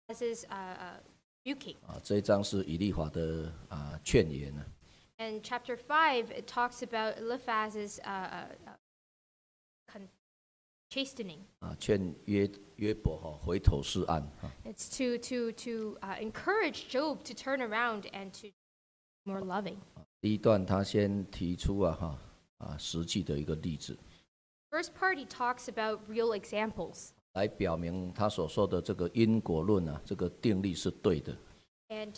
Eliphaz's rebuking. 这一章是以利法的劝言呢。 And chapter 5, it talks about Eliphaz's chastening. 劝约伯回头是岸。 It's to encourage Job to turn around and to be more loving. 第一段他先提出实际的一个例子， First part, he talks about real examples. 来表明他所说的这个因果论这个定律是对的。 And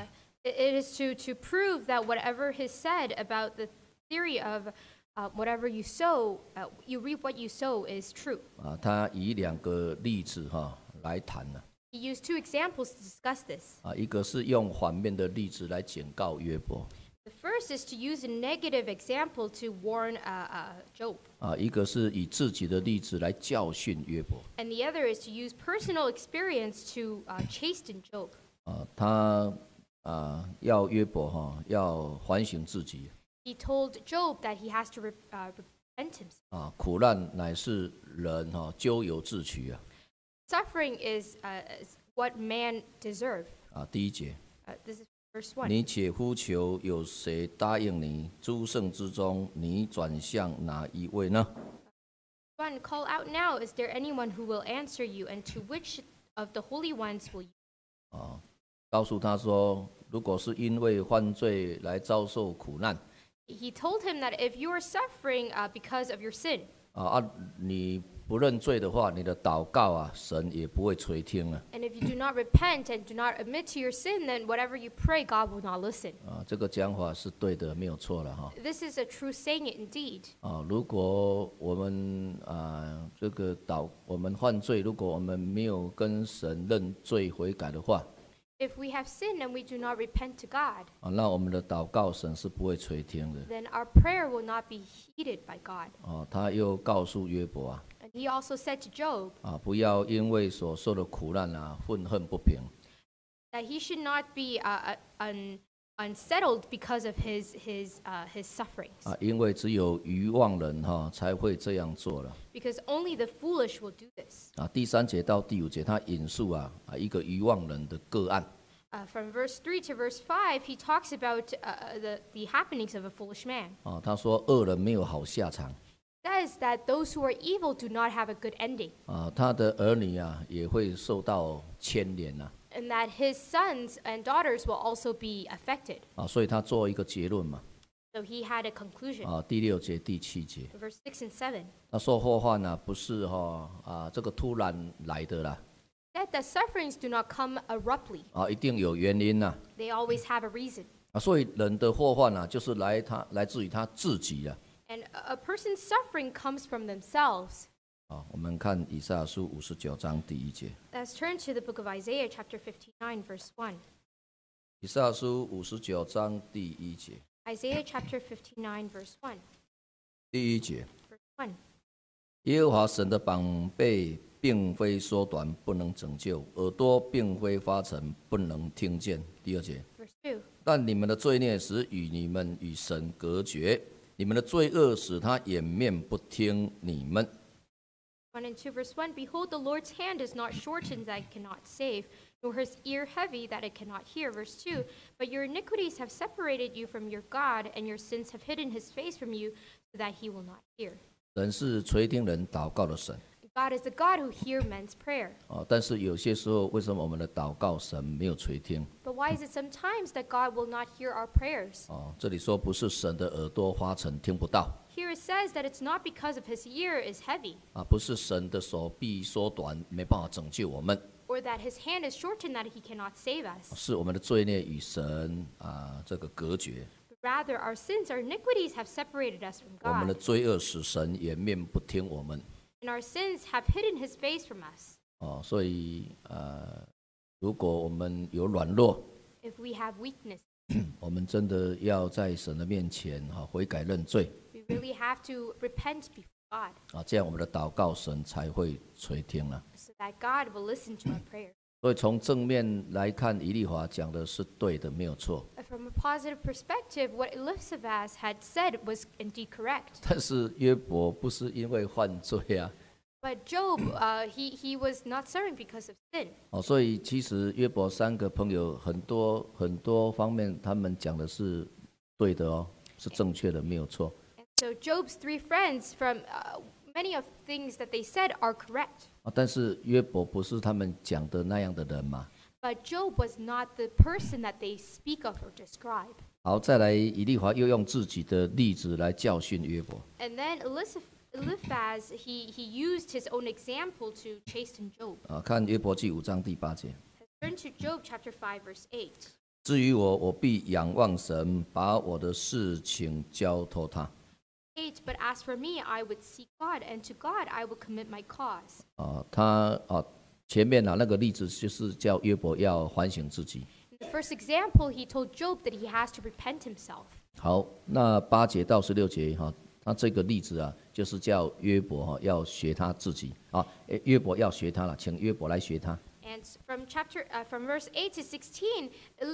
it is to prove that whatever he said about the theory of whatever you sow, you reap what you sow is true. 他以2个例子来谈呢。 He used 2 examples to discuss this. 一个是用反面的例子来警告约伯， The first is to use a negative example to warn Job. 一个是以自己的例子来教训约伯。 And the other is to use personal experience to chasten Job. 他要约伯要反省自己。 He told Job that he has to repent himself. 苦难乃是人咎由自取。 Suffering is what man deserve. 第1节， This is verse 1. 你且呼求，有谁答应你？诸圣之中，你转向哪一位呢？ 1, call out now, is there anyone who will answer you? And to which of the holy ones will you? 告诉他说，如果是因为犯罪来遭受苦难， He told him that if you are suffering because of your sin, 你不认罪的话，你的祷告神也不会垂听了。 and if you do not repent and do not admit to your sin, then whatever you pray, God will not listen. 这个讲法是对的，没有错了。 This is a true saying indeed. 如果我们我们犯罪，如果我们没有跟神认罪悔改的话， If we have sinned and we do not repent to God, 那我们的祷告神是不会垂听的。 then our prayer will not be heeded by God. 他又告诉约伯 And he also said to Job 不要因为所受的苦难愤恨不平。 that he should not be unsettled because of his sufferings. 因为只有愚妄人才会这样做了。 Because only the foolish will do this. 第3节到第5节，他引述一个愚妄人的个案。 From verse 3 to verse 5, he talks about the happenings of a foolish man. 他说恶人没有好下场。 Says that those who are evil do not have a good ending. 他的儿女也会受到牵连。 And that his sons and daughters will also be affected. 所以他做一个结论嘛。 So he had a conclusion. 第6节、第7节， Verse 6 and 7. 他说祸患不是这个突然来的啦， That the sufferings do not come abruptly. 一定有原因啦。 They always have a reason. 所以人的祸患就是来自于他自己啊。 And a person's suffering comes from themselves. 我们看以赛亚书59章第1节。 Let's turn to the book of Isaiah, chapter 59, verse 1. 以赛亚书59章第1节。 Isaiah chapter 59, verse 1. 第1节， Verse 1. 耶和华神的膀臂并非缩短不能拯救，耳朵并非发沉不能听见。第2节， Verse 2. 但你们的罪孽使你们与神隔绝，你们的罪恶使他掩面不听你们。 1 and 2, verse 1. Behold, the Lord's hand is not shortened that it cannot save, nor his ear heavy that it cannot hear. Verse 2. But your iniquities have separated you from your God, and your sins have hidden his face from you, so that he will not hear. 神是垂听人祷告的神。 God is the God who hears men's prayer. 但是有些时候，为什么我们的祷告神没有垂听？ But why is it sometimes that God will not hear our prayers? 这里说不是神的耳朵发沉听不到， Here it says that it's not because of his ear is heavy, 不是神的手臂缩短没办法拯救我们， or that his hand is shortened that he cannot save us. 是我们的罪孽与神这个隔绝， But rather, our sins, our iniquities have separated us from 我们的 God, 罪恶使神掩面不听我们。 and our sins have hidden his face from us. 所以如果我们有软弱， If we have weakness, 我们真的要在神的面前悔改认罪 we really have to repent before God, 这样我们的祷告神才会垂听了。 so that God will listen to our prayer. 所以从正面来看，以利华讲的是对的，没有错。 From a positive perspective, what Eliphaz had said was indeed correct. 但是约伯不是因为犯罪 But Job, he was not suffering because of sin. 所以其实约伯3个朋友很多方面，他们讲的是对的哦，是正确的，没有错。 So Job's 3 friends, from many of things that they said are correct. 但是约伯不是他们讲的那样的人嘛。 But Job was not the person that they speak of or describe. 好，再来以利华又用自己的例子来教训约伯。 And then Eliphaz, he used his own example to chasten Job. 看约伯记5章第8节。 Turn to Job chapter 5, verse 8. 至于我，我必仰望神，把我的事情交托他。 8. But as for me, I would seek God, and to God I will commit my cause. 前面那个例子就是叫约伯要反省自己。 In the first example, he told Job that he has to repent himself. 好，那8节到16节他这个例子就是叫约伯要学他自己约伯要学他了，请约伯来学他。 And from verse 8 to 16,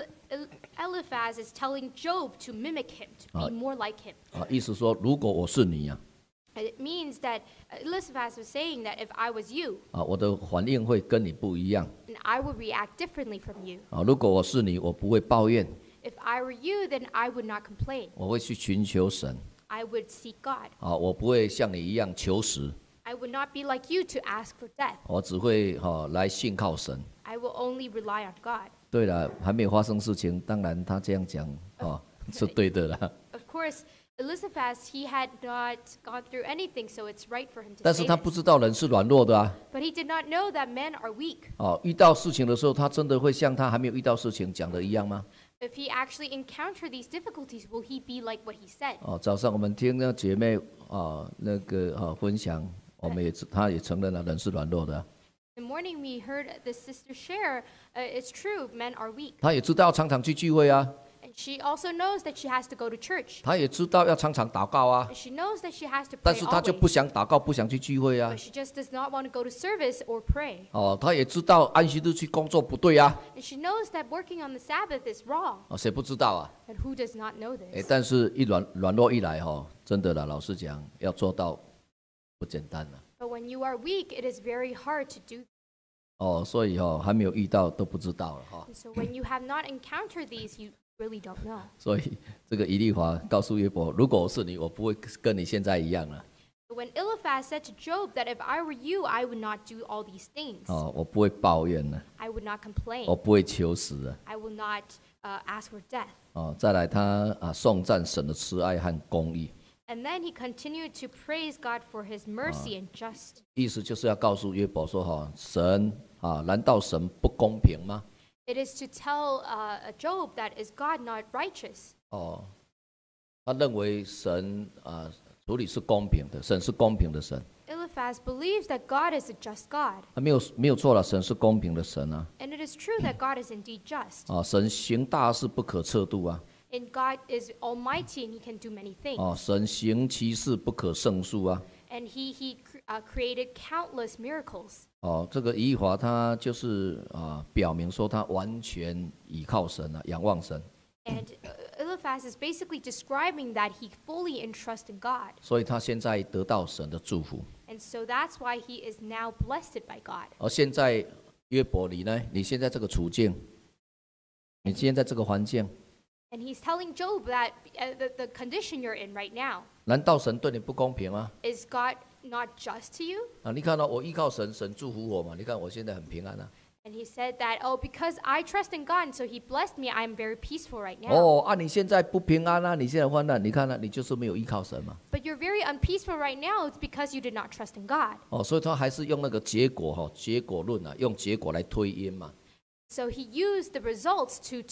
Eliphaz is telling Job to mimic him, to be more like him. 意思说，如果我是你 And it means that Eliphaz was saying that if I was you, 我的反应会跟你不一样。 then I would react differently from you. 如果我是你，我不会抱怨。 If I were you, then I would not complain. 我会去寻求神。 I would seek God. 我不会像你一样求死。 I would not be like you to ask for death. 我只会来信靠神。 I will only rely on God. 对了，还没有发生事情，当然他这样讲是对的啦。 Of course, Eliphaz, he had not gone through anything, so it's right for him to 但 say 是他 this. 不知道人是软弱的 But he did not know that men are weak. 遇到事情的时候，他真的会像他还没有遇到事情讲的一样吗？ If he actually encountered these difficulties, will he be like what he said? 早上我们听那姐妹那个分享，她也承认了人是软弱的。 In the morning, we heard the sister share, it's true, men are weak. 她也知道常常去聚会 And she also knows that she has to go to church. 她也知道要常常祷告 And she knows that she has to 但 pray 是她就不 always. 想祷告，不想去聚会 But she just does not want to go to service or pray. 她也知道安息日去工作不对 And she knows that working on the Sabbath is wrong. 谁不知道 And who does not know this? 但是软弱一来真的啦，老实讲，要做到不简单了。 But when you are weak, it is very hard to do. 所以还没有遇到都不知道了 And so when you have not encountered these, you really don't know. 所以这个以利华告诉约伯，如果我是你，我不会跟你现在一样了。 When Eliphaz said to Job that if I were you, I would not do all these things. 我不会抱怨了， I would not complain. 我不会求死了。 I will not ask for death. 再来他颂赞神的慈爱和公义， And then he continued to praise God for his mercy and just. 意思就是要告诉约伯说神难道神不公平吗？ It is to tell Job that is God not righteous? 他认为神处理是公平的，神是公平的神。 Eliphaz believes that God is a just God. 没有错了，神是公平的神 And it is true that God is indeed just. 神行大事不可测度 And God is almighty and he can do many things. 神行其事不可胜数 And he created countless miracles. 这个以利华他就是表明说他完全倚靠神仰望神。 And Eliphaz is basically describing that he fully entrusts in God. 所以他现在得到神的祝福。 And so that's why he is now blessed by God. 而现在约伯你呢？你现在这个处境，你现在这个环境， And he's telling Job that the condition you're in right now, 难道神对你不公平吗？ is God not just to you? 你看我依靠神，神祝福我嘛。你看我现在很平安 And he said that, oh, because I trust in God, and so he blessed me, I'm very peaceful right now. 你现在不平安你现在患难，你看你就是没有依靠神嘛。 But you're very unpeaceful right now, it's because you did not trust in God. 所以他还是用那个结果结果论用结果来推因嘛。 So he used the results to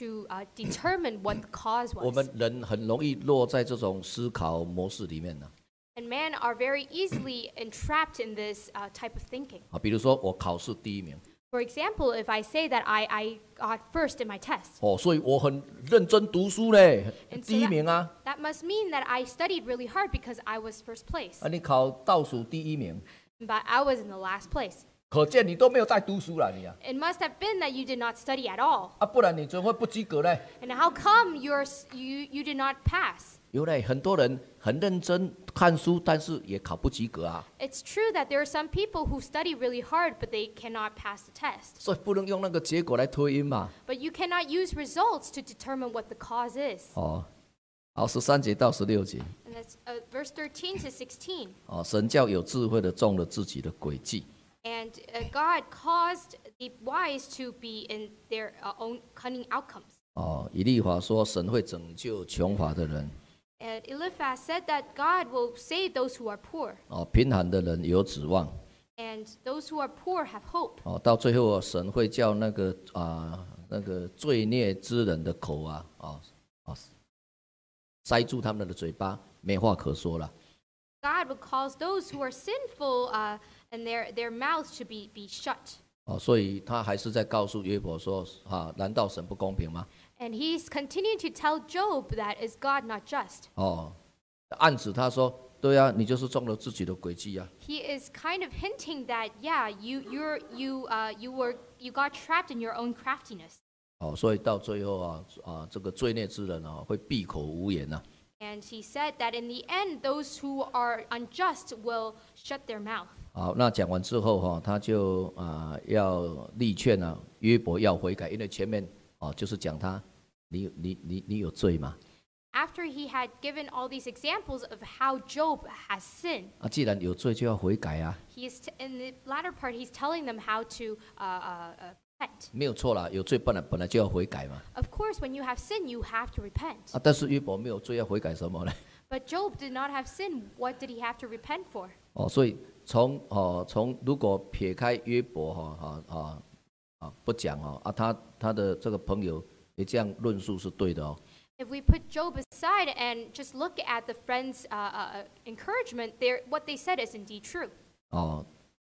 determine what the cause 我们 was. 人很容易落在这种思考模式里面 And men are very easily entrapped in this type of thinking. 比如说我考试第一名 For example, if I say that I got first in my test, 所以我很认真读书嘞， And so 第一名 that must mean that I studied really hard because I was first place. 你考倒数第一名 But I was in the last place. 可见你都没有在读书了，你啊， It must have been that you did not study at all. 不然你怎么会不及格呢？ And how come you did not pass? 有嘞，很多人很认真看书，但是也考不及格啊。 It's true that there are some people who study really hard, but they cannot pass the test. 所以不能用那个结果来推因嘛。 But you cannot use results to determine what the cause is. 哦，好，13节到16节。 And that's verse 13 to 16. 哦，神叫有智慧的中了自己的诡计。 And God caused the wise to be in their own cunning outcomes. 哦，以利法说神会拯救穷乏的人。 And Eliphaz said that God will save those who are poor, 哦，贫寒的人有指望。 and those who are poor have hope. 哦，到最后神会叫那个罪孽之人的口塞住他们的嘴巴，没话可说了。 God will cause those who are sinful and their mouths to be shut. 哦，所以他还是在告诉约伯说：难道神不公平吗？ And he's continuing to tell Job that is God not just. 哦，暗指他说：对啊，你就是中了自己的诡计啊。 He is kind of hinting that you got trapped in your own craftiness. 哦，所以到最后这个罪孽之人会闭口无言呐。 And he said that in the end, those who are unjust will shut their mouth. 好，那讲完之后他就要力劝约伯要悔改，因为前面就是讲你有罪嘛。 After he had given all these examples of how Job has sinned, 既然有罪就要悔改啊， in the latter part, he's telling them how to repent. 没有错啦，有罪本来就要悔改嘛。 Of course, when you have sin, you have to repent. 但是约伯没有罪，要悔改什么呢？ But Job did not have sin. What did he have to repent for? 所以从如果撇开约伯不讲他的这个朋友也这样论述是对的哦。 If we put Job aside and just look at the friends' encouragement, what they said is indeed true. 好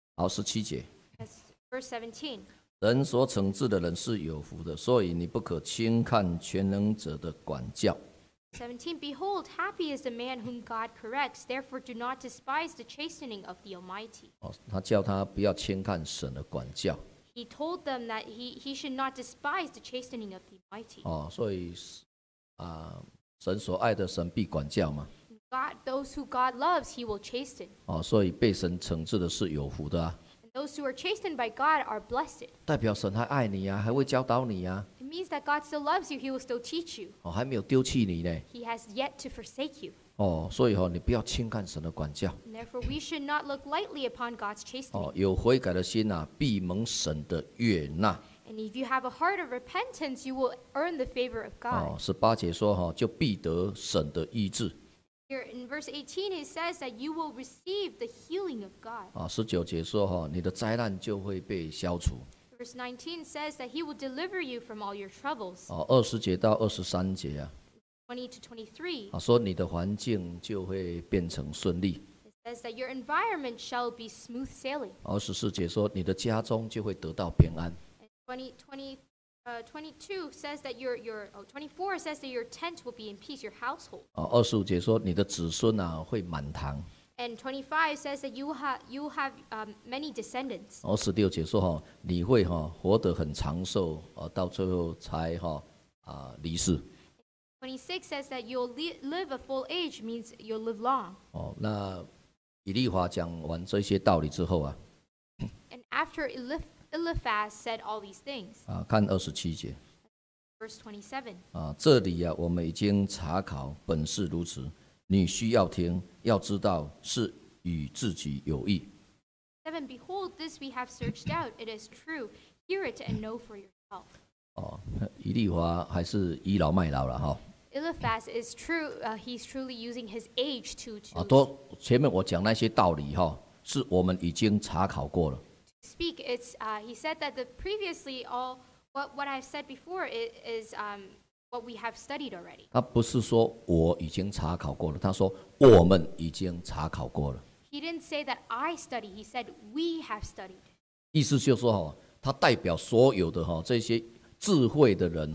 ，17节， That's verse 17. 人所惩治的人是有福的，所以你不可轻看全能者的管教。 17. Behold, happy is the man whom God corrects. Therefore, do not despise the chastening of the Almighty. 他叫他不要轻看神的管教。 He told them that he should not despise the chastening of the Almighty. 所以神所爱的神必管教嘛。 Those who God loves, He will chasten. 所以被神惩治的是有福的啊。 And those who are chastened by God are blessed. 代表神还爱你啊，还会教导你啊。 It means that God still loves you. He will still teach you. 还没有丢弃你呢。 He has yet to forsake you. 所以你不要轻看神的管教。 And therefore, we should not look lightly upon God's chastening. 有悔改的心必蒙神的悦纳。 And if you have a heart of repentance, you will earn the favor of God. 18节说就必得神的医治。 Here in verse 18, it says that you will receive the healing of God. 19节说你的灾难就会被消除。 Verse 19 says that He will deliver you from all your troubles. 20节到23节 20 to 23, 说你的环境就会变成顺利。 it says that your environment shall be smooth sailing. 24节说你的家中就会得到平安。 And 22 says that 24 says that your tent will be in peace, your household. 25节说你的子孙会满堂。 And 25 says that you will have many descendants. 16节说你会活得很长寿，到最后才离世。 26 says that you'll live a full age, means you'll live long. 那以利法讲完这些道理之后 And after Eliphaz said all these things, 看27节 verse 27, 这里我们已经查考，本是如此。你需要听，要知道是与自己有益。 7, behold, this we have searched out. It is true. Hear it and know for yourself. 以利法还是倚老卖老了 Eliphaz is true. He's truly using his age to 前面我讲那些道理是我们已经查考过了。 speak. It's he said that previously all what I've said before is what we have studied already. 他不是说我已经查考过了，他说我们已经查考过了。 He didn't say that I study. He said we have studied. 意思就是说他代表所有的这些智慧的人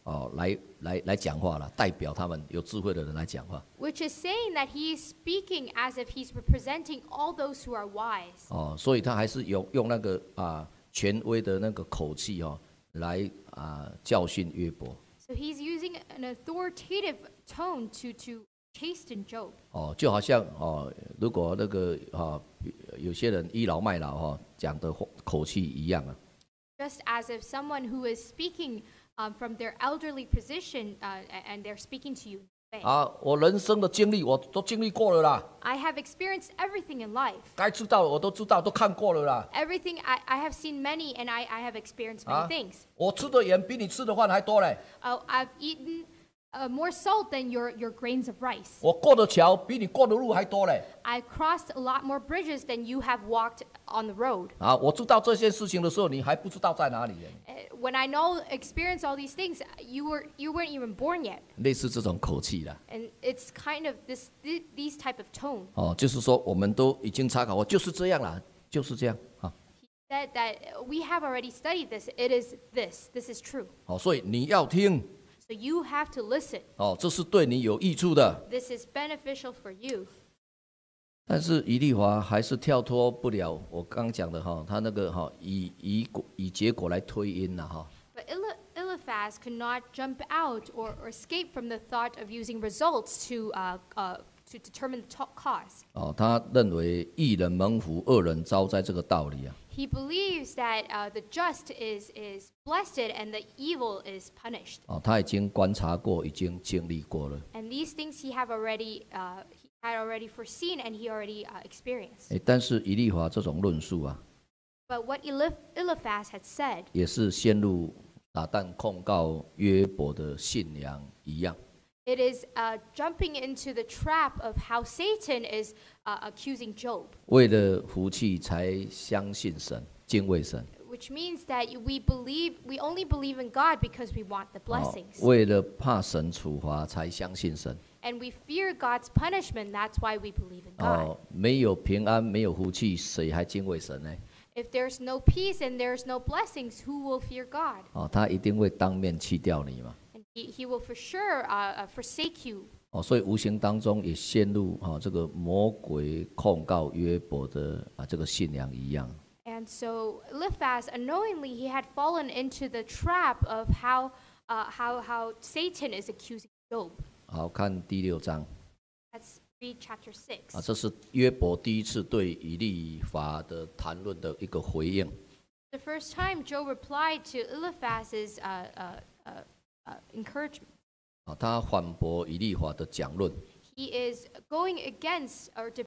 来讲话了，代表他们有智慧的人来讲话。 which is saying that he is speaking as if he's representing all those who are wise. 所以他还是用那个权威的那个口气来教训约伯。 So he's using an authoritative tone to chasten Job. 就好像如果那个有些人倚老卖老讲的口气一样啊。 Just as if someone who is speaking from their elderly position and they're speaking to you. 我人生的经历我都经历过了啦。 I have experienced everything in life. 该知道的我都知道，都看过了啦。 Everything I have seen many, and I have experienced many things. 我吃的盐比你吃的饭还多嘞。 I've eaten more salt than your grains of rice. 我过的桥比你过的路还多嘞。 I crossed a lot more bridges than you have walked on the road. 我知道这些事情的时候，你还不知道在哪里。 When I experience all these things, you weren't even born yet. 类似这种口气啦。 And it's kind of these type of tone. 就是说我们都已经参考过，就是这样啦，就是这样啊。 He said that we have already studied this. It is this. This is true. 所以你要听。 So you have to listen. 这是对你有益处的。 This is beneficial for you. 但是以利华还是跳脱不了我刚讲的他那个以结果来推因啦 But Eliphaz could not jump out or escape from the thought of using results to determine the cause. 他认为义人蒙福，恶人遭灾这个道理啊。 He believes that the just is blessed and the evil is punished. 他已经观察过，已经经历过了。 And these things he had already foreseen and he already experienced. 但是以利华这种论述啊， But what Eliphaz had said 也是陷入撒旦控告约伯的信仰一样。 It is jumping into the trap of how Satan is accusing Job. 为了福气才相信神，敬畏神。 Which means that we only believe in God because we want the blessings. 为了怕神处罚才相信神。 And we fear God's punishment. That's why we believe in God. 没有平安，没有福气，谁还敬畏神呢？ If there's no peace and there's no blessings, who will fear God? 他一定会当面弃掉你嘛。 He will for sure forsake you. 所以无形当中也陷入这个魔鬼控告约伯的这个信仰一样。 And so Eliphaz, unknowingly, he had fallen into the trap of how Satan is accusing Job. 好，看第6章。 Let's read chapter 6. 这是约伯第一次对以利法的谈论的一个回应。 The first time Job replied to Eliphaz's encouragement. 他反驳以利法的讲论。 He is going against or